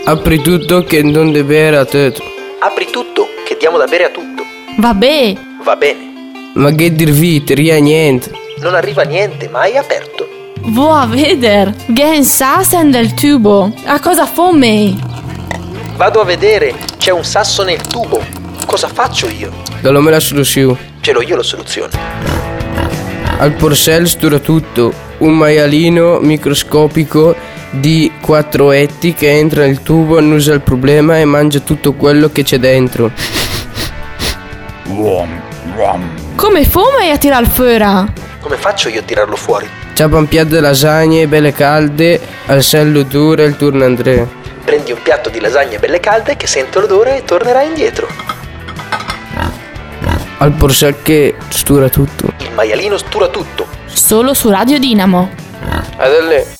Apri tutto che non da bere a te. Apri tutto, che diamo da bere a tutto. Vabbè. Va bene. Ma che dirvi, ria niente. Non arriva niente, ma è aperto. Vo a veder. Gen sassen del tubo. A cosa fome? Vado a vedere, c'è un sasso nel tubo. Cosa faccio io? Dallo la soluzione. Ce l'ho io la soluzione. Al porcel stura tutto. Un maialino microscopico di 4 etti che entra nel tubo, annusa il problema e mangia tutto quello che c'è dentro. Come fome a tirar fuori? Come faccio io a tirarlo fuori? C'ha un piatto di lasagne belle calde, al sen l'odore e il turno Andrea. Prendi un piatto di lasagne belle calde che sente l'odore e tornerà indietro. Al porcel che stura tutto. Il maialino stura tutto. Solo su Radio Dinamo. Adele.